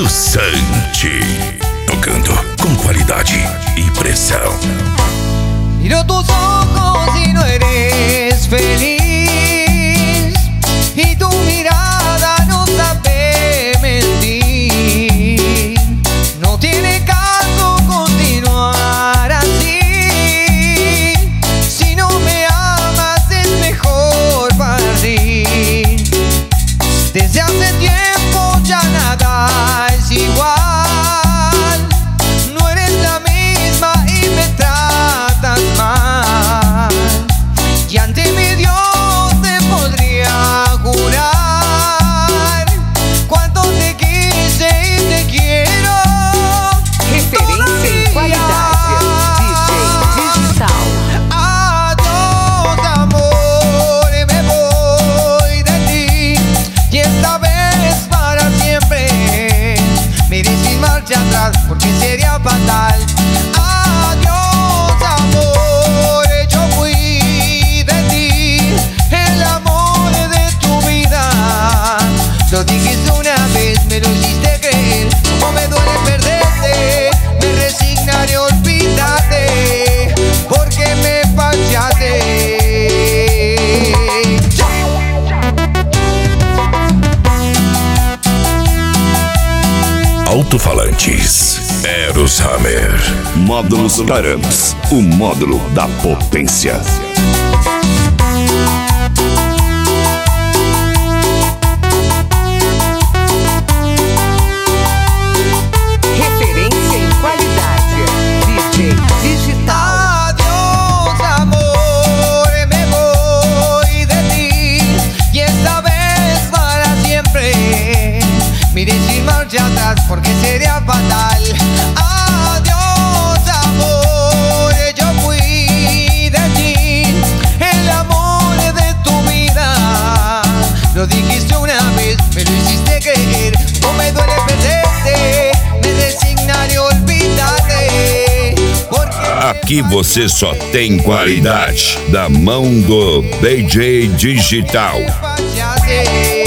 Santi, tocando com qualidade e pressão. Miro tus ojos y no eres feliz, y tu mirada no sabe mentir. No tiene caso continuar así. Si no me amas es mejor partir. Desde hace tiempo ya nada es igual. No eres la misma y me tratas mal. Y ante mi Dios te podría jurar cuánto te quise y te quiero. Referência em qualidade. DJ Digital. Adiós, amor, me voy de ti. Y esta vez para siempre. Me iré sin marcha atrás porque sería fatal. Adiós, amor, yo fui de ti, el amor de tu vida. Lo dijiste una vez, me lo hiciste creer. Como me duele perderte, me resignaré, olvídate, porque me fallaste. Alto-falantes Eros Hammer. Módulos Taramps, o módulo da potência. Referência em qualidade. DJ Digital. Adiós, amor, me voy de ti, y esta vez para siempre. Mire sin marcha atrás porque sería fatal. Adiós, amor, yo fui de ti, el amor de tu vida. Lo dijiste una vez, me lo hiciste creer. No me duele perderte, me resignaré, olvídate, porque Aqui você só tem qualidade da mão do DJ Digital. fallaste.